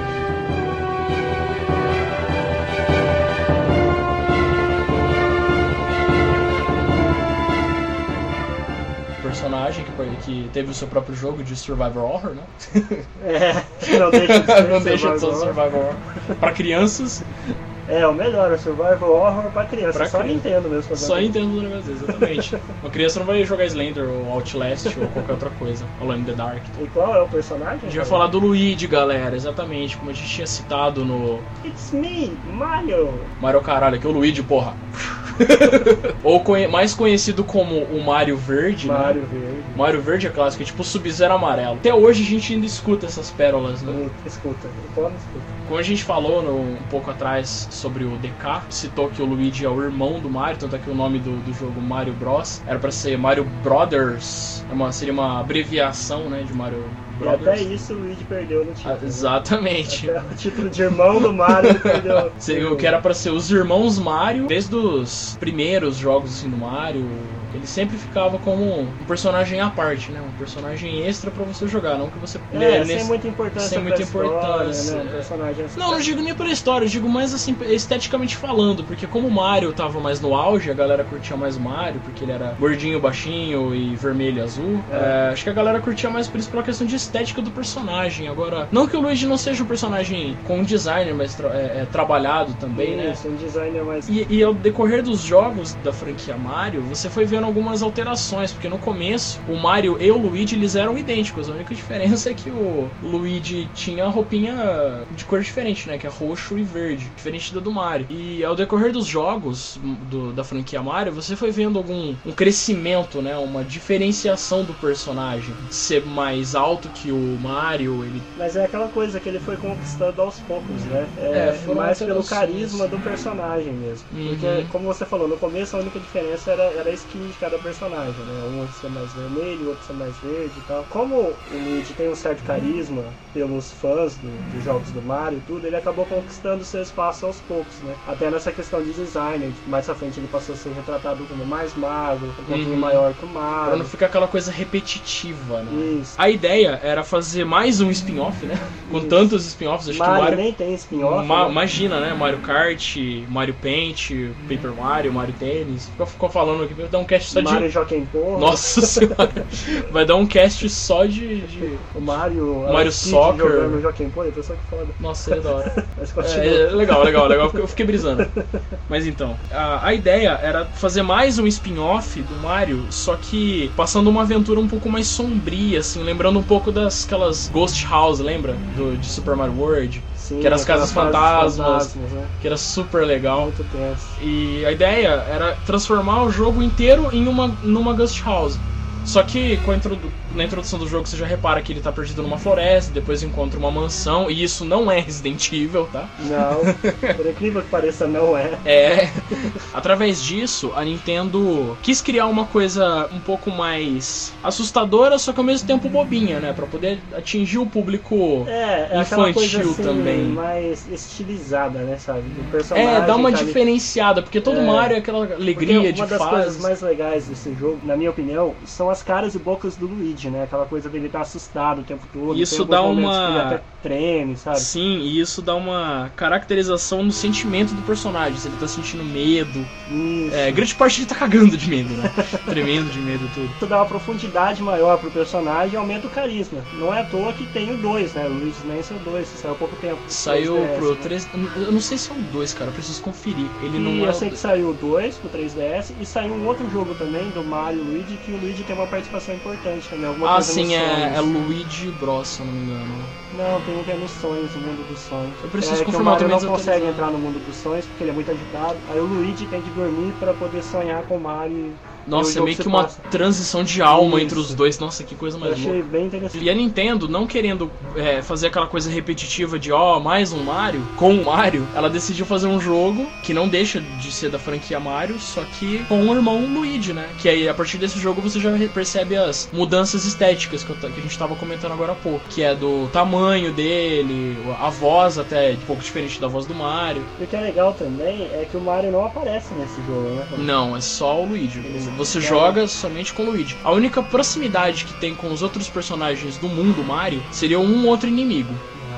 personagem que teve o seu próprio jogo de Survivor Horror, né? Não deixa de ser Survivor Horror. Pra crianças. O melhor, é Survival Horror pra criança. Só Nintendo mesmo. Só Nintendo mesmo, exatamente. Uma criança não vai jogar Slender ou Outlast ou qualquer outra coisa. Alone in the Dark. E qual é o personagem? A gente vai falar do Luigi, galera, exatamente. Como a gente tinha citado no... It's me, Mario! Mario caralho, aqui é o Luigi, porra. Ou mais conhecido como o Mario Verde, Mario né? Verde. Mario Verde é clássico, é tipo o Sub-Zero amarelo. Até hoje a gente ainda escuta essas pérolas, né? Escuta. Como a gente falou um pouco atrás sobre o DK, citou que o Luigi é o irmão do Mario, tanto é que o nome do jogo Mario Bros. Era pra ser Mario Brothers, seria uma abreviação, né, de Mario Brothers. E até isso o Luigi perdeu no título. Exatamente. Até o título de irmão do Mario ele perdeu. O que era pra ser os irmãos Mario, desde os primeiros jogos assim, do Mario, ele sempre ficava como um personagem à parte, né? Um personagem extra pra você jogar, não que você... sem muita importância. Sem muita importância. Né? Personagem assim. Não digo nem pela história, eu digo mais assim, esteticamente falando, porque como o Mario tava mais no auge, a galera curtia mais o Mario, porque ele era gordinho, baixinho e vermelho e azul. Acho que a galera curtia mais por isso, pela questão de estética do personagem. Agora, não que o Luigi não seja um personagem com um designer, mas trabalhado também, né? Um designer mais... E ao decorrer dos jogos da franquia Mario, você foi vendo algumas alterações, porque no começo, o Mario e o Luigi, eles eram idênticos. A única diferença é que o Luigi tinha a roupinha de cor diferente, né? Que é roxo e verde, diferente da do Mario. E ao decorrer dos jogos da franquia Mario, você foi vendo um crescimento, né? Uma diferenciação do personagem. Ser mais alto que o Mario, ele... Mas é aquela coisa que ele foi conquistando aos poucos, né? Mais pelo carisma do personagem mesmo. Porque, como você falou, no começo a única diferença era a skin de cada personagem, né? Um ser mais vermelho, outro ser mais verde e tal. Como o Luigi tem um certo carisma pelos fãs dos jogos do Mario e tudo, ele acabou conquistando seu espaço aos poucos, né? Até nessa questão de design, mais à frente ele passou a ser retratado como mais magro, um pouquinho maior que o Mario. Pra não ficar aquela coisa repetitiva, né? Isso. A ideia era fazer mais um spin-off, né? Com tantos spin-offs, acho que o Mario nem tem spin-off. Imagina, né? Mario Kart, Mario Paint, Paper Mario, Mario Tênis. Ficou falando aqui, vai dar um cast só de... Mario Joaquim Porra. Nossa senhora. Vai dar um cast só de... O Mario Soccer. Jogando Joaquim Porra, pessoa que fala. Nossa, seria da hora. Mas legal. Eu fiquei brisando. Mas então, a ideia era fazer mais um spin-off do Mario, só que passando uma aventura um pouco mais sombria, assim, lembrando um pouco aquelas Ghost House, lembra? De Super Mario World. Sim, que eram as casas fantasmas, né? Que era super legal. Muito tenso. E a ideia era transformar o jogo inteiro em numa Ghost House. Só que na introdução do jogo você já repara que ele tá perdido numa floresta, depois encontra uma mansão, e isso não é Resident Evil, tá? Não, por incrível que pareça, não é. Através disso, a Nintendo quis criar uma coisa um pouco mais assustadora, só que ao mesmo tempo bobinha, né? Pra poder atingir o público infantil coisa assim, também. Mais estilizada, né, sabe? O personagem dá uma diferenciada, porque todo Mario é aquela alegria de uma das fases. coisas mais legais desse jogo, na minha opinião, são as as caras e bocas do Luigi, né? Aquela coisa dele estar assustado o tempo todo. Isso dá uma... que ele até treme, sabe? Sim, e isso dá uma caracterização no sentimento do personagem. Se ele tá sentindo medo. Grande parte ele tá cagando de medo, né? Tremendo de medo e tudo. Isso dá uma profundidade maior pro personagem e aumenta o carisma. Não é à toa que tem o 2, né? O Luigi's Mansion 2, saiu há pouco tempo. Saiu 3DS, pro né? 3... Eu não sei se é o 2, cara, eu preciso conferir. Ele não eu sei que saiu o 2 pro 3DS e saiu um outro jogo também, do Mario e Luigi, que o Luigi tem uma participação importante também. Alguma coisa sim, nos sonhos. é Luigi Bros, se eu não me engano. Não, tem um que é nos sonhos, o mundo dos sonhos. Eu preciso que confirmar o Mario também. não consegue entrar no mundo dos sonhos porque ele é muito agitado. Aí o Luigi tem que dormir pra poder sonhar com o Mario. Nossa, é meio que uma transição de alma entre os dois. Nossa, que coisa mais louca. Eu achei bem interessante. E a Nintendo, não querendo fazer aquela coisa repetitiva de mais um Mario, com o Mario, ela decidiu fazer um jogo que não deixa de ser da franquia Mario, só que com o irmão Luigi, né? Que aí, a partir desse jogo, você já percebe as mudanças estéticas que a gente tava comentando agora há pouco. Que é do tamanho dele, a voz até um pouco diferente da voz do Mario. E o que é legal também é que o Mario não aparece nesse jogo, né? Não, é só o Luigi. Você joga somente com o Luigi. A única proximidade que tem com os outros personagens do mundo Mario seria um outro inimigo.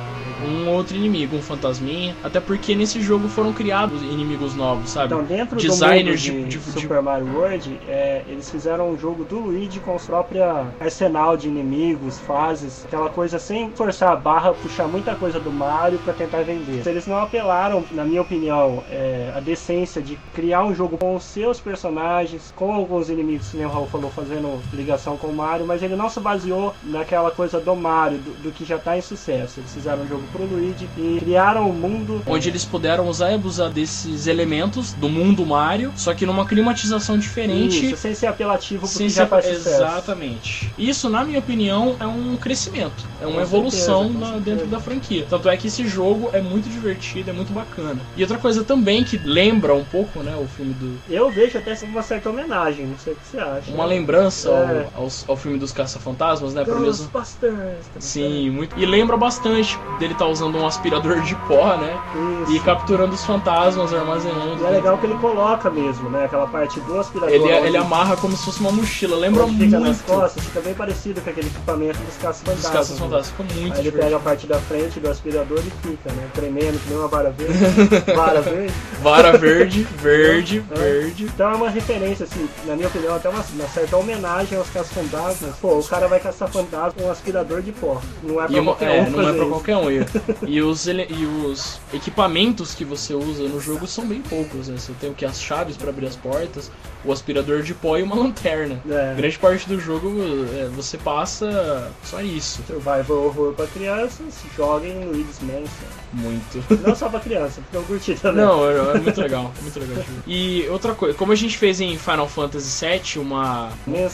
Um fantasminha. Até porque nesse jogo foram criados inimigos novos, sabe? Então, dentro designers do mundo de Super Mario World, eles fizeram um jogo do Luigi com o próprio arsenal de inimigos, fases, aquela coisa sem forçar a barra, puxar muita coisa do Mario pra tentar vender. Eles não apelaram, na minha opinião, a decência de criar um jogo com os seus personagens, com alguns inimigos, que nem o Raul falou, fazendo ligação com o Mario, mas ele não se baseou naquela coisa do Mario, do que já tá em sucesso. Eles fizeram um jogo pro Luigi e criaram um mundo onde eles puderam usar e abusar desses elementos do mundo Mario, só que numa climatização diferente. Isso, sem ser apelativo porque já faz sucesso. Exatamente. Isso, na minha opinião, é um crescimento, é uma evolução dentro da franquia. Tanto é que esse jogo é muito divertido, é muito bacana. E outra coisa também que lembra um pouco, né, o filme do... Eu vejo até uma certa homenagem, não sei o que você acha. Uma lembrança ao filme dos Caça-Fantasmas, né? Ghostbusters! Sim, muito. E lembra bastante dele tá usando um aspirador de pó, né? Isso. E capturando os fantasmas, armazenando. E é legal que ele coloca mesmo, né? Aquela parte do aspirador. Ele amarra como se fosse uma mochila, lembra muito. Fica nas costas, fica bem parecido com aquele equipamento dos Caça-Fantasmas. Dos Caça-Fantasmas, fica muito Aí ele pega a parte da frente do aspirador e fica, né? Tremendo, que nem uma vara verde. Vara verde. Vara verde, verde. Então é uma referência, assim, na minha opinião, até uma certa homenagem aos Caça-Fantasmas. Pô, o cara vai caçar fantasma com um aspirador de pó. Não é pra qualquer um. Não é pra qualquer um. E os equipamentos que você usa no jogo são bem poucos, né? Você tem o que? As chaves para abrir as portas, o aspirador de pó e uma lanterna. Grande parte do jogo você passa só isso. Survival horror pra crianças, joguem no Luigi's Mansion. Muito. Não só pra criança, porque eu curti também. Não, é muito legal, muito legal. E outra coisa, como a gente fez em Final Fantasy VII, uma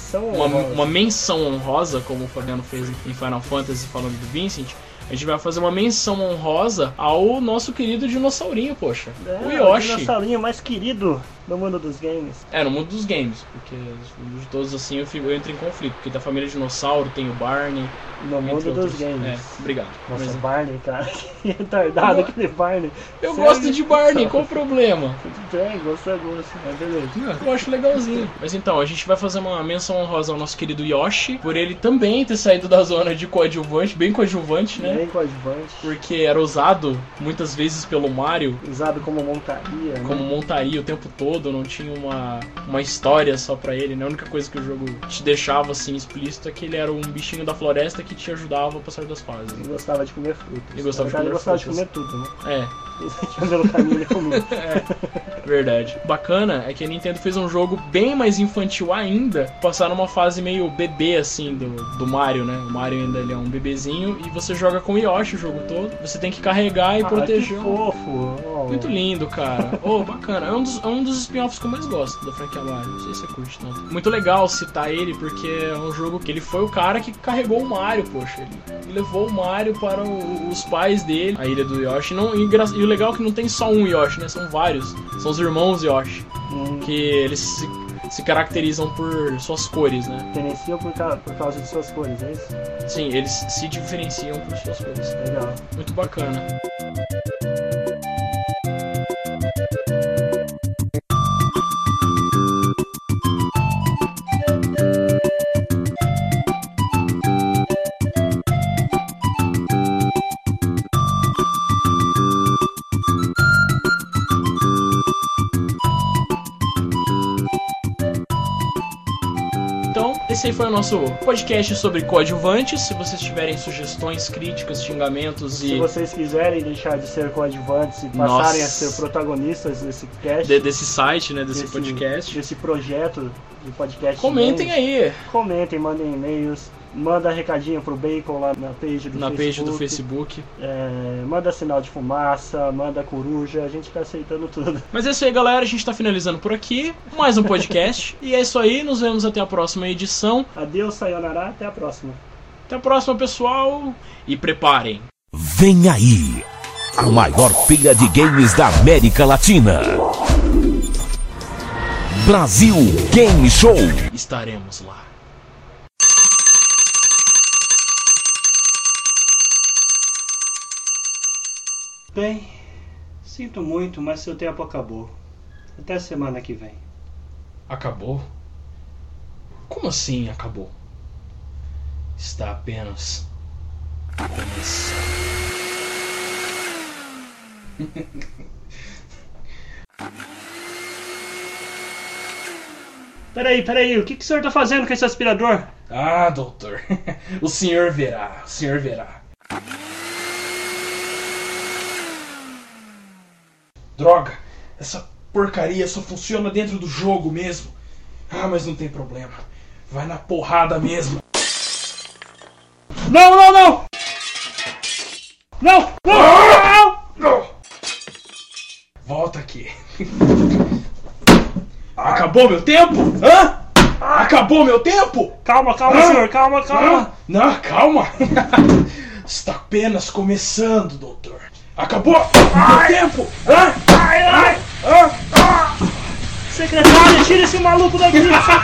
menção honrosa, como o Fabiano fez em Final Fantasy falando do Vincent, a gente vai fazer uma menção honrosa ao nosso querido dinossaurinho, poxa. O Yoshi. O dinossaurinho mais querido no mundo dos games. No mundo dos games, porque de todos assim eu entro em conflito, porque da família dinossauro tem o Barney. No mundo dos games. Obrigado. Nossa, Barney, cara, que retardado aquele Barney. Eu gosto de Barney, qual o problema? Tudo bem, gosto, mas beleza. Eu acho legalzinho. Mas então, a gente vai fazer uma menção honrosa ao nosso querido Yoshi, por ele também ter saído da zona de coadjuvante, bem coadjuvante, né? Bem coadjuvante. Porque era usado muitas vezes pelo Mario. Usado como montaria. Como montaria o tempo todo, não tinha uma história só pra ele, né? A única coisa que o jogo te deixava assim explícito é que ele era um bichinho da floresta que te ajudava a passar das fases. Ele gostava de comer frutas. Ele gostava de comer tudo, né? Pelo caminho ele comia. Verdade. Bacana é que a Nintendo fez um jogo bem mais infantil ainda, passar numa fase meio bebê assim do Mario, né? O Mario ainda ele é um bebezinho e você joga com o Yoshi o jogo todo. Você tem que carregar e proteger. Que fofo. Muito lindo, cara. Bacana. É um dos spin-offs que eu mais gosto da franquia Mario. Não sei se você curte tanto. Muito legal citar ele porque é um jogo que ele foi o cara que carregou o Mario, poxa. Ele levou o Mario para os pais dele, a ilha do Yoshi. E o legal é que não tem só um Yoshi, né? São vários. São os irmãos Yoshi. Que eles se caracterizam por suas cores, né? Diferenciam por causa de suas cores, é isso? Sim, eles se diferenciam por suas cores. Legal. Muito bacana. Esse aí foi o nosso podcast sobre coadjuvantes. Se vocês tiverem sugestões, críticas, xingamentos e... Se vocês quiserem deixar de ser coadjuvantes e passarem a ser protagonistas desse cast... Desse site, né? Desse podcast. Desse projeto de podcast. Comentem aí. Comentem, mandem e-mails. Manda recadinho pro Bacon lá na page do Facebook. Manda sinal de fumaça, manda coruja, a gente tá aceitando tudo. Mas é isso aí, galera, a gente tá finalizando por aqui. Mais um podcast. E é isso aí, nos vemos até a próxima edição. Adeus, sayonara, até a próxima. Até a próxima, pessoal. E preparem. Vem aí, a maior feira de games da América Latina. Brasil Game Show. Estaremos lá. Bem, sinto muito, mas seu tempo acabou. Até semana que vem. Acabou? Como assim acabou? Está apenas começando. Peraí, o que o senhor tá fazendo com esse aspirador? Ah, doutor, o senhor verá, Droga, essa porcaria só funciona dentro do jogo mesmo. Ah, mas não tem problema. Vai na porrada mesmo. Não! Volta aqui. Acabou meu tempo? Hã? Acabou meu tempo? Calma, senhor, calma. Não, calma. Está apenas começando, doutor. Acabou meu tempo? Ai! Secretária, tira esse maluco daqui!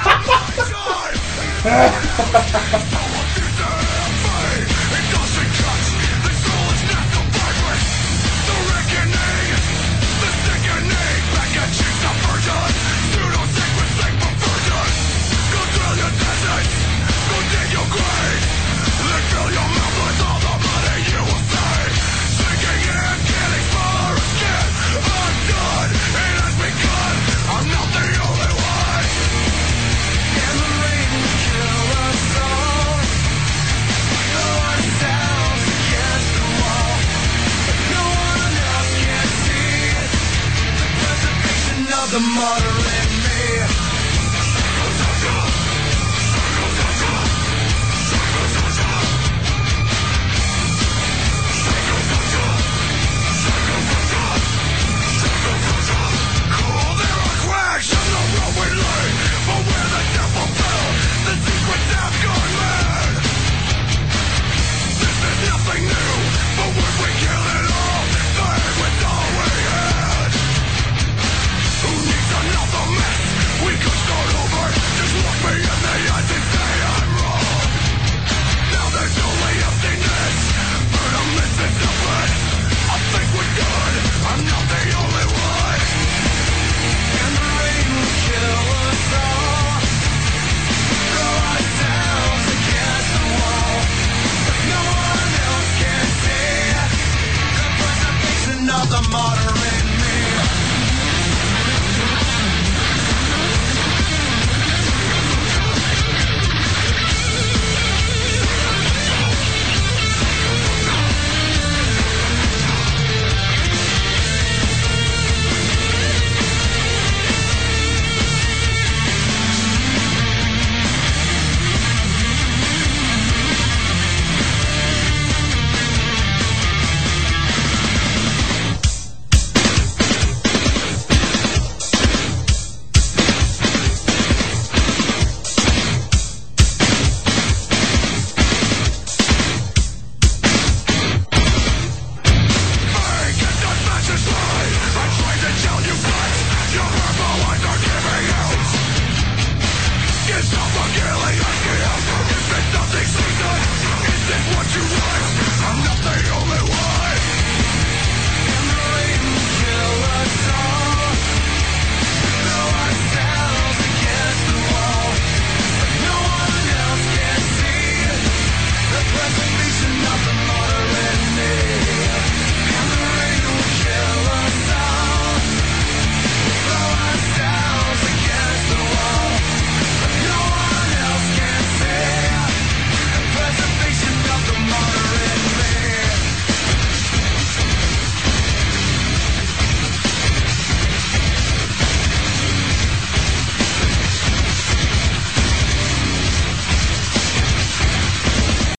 The mother in me. Cool, there are cracks in the road we lay, but where the devil fell, the secret have gone mad. This is nothing new, but would we kill it all, the head with all we had? Who needs another mess? We could start over. Just look me in the eyes and say I'm wrong. Now there's only emptiness, but I'm missing something. I think we're good. I'm not the only one. And the rain will kill us all. Throw ourselves against the wall, but no one else can see the preservation of the modern.